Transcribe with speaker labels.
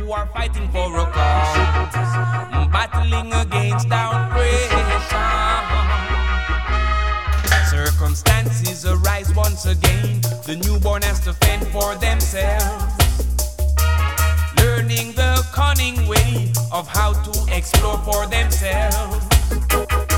Speaker 1: who are fighting for a cause, battling against down pressure. Circumstances arise once again. The newborn has to fend for themselves, learning the cunning way of how to explore for themselves.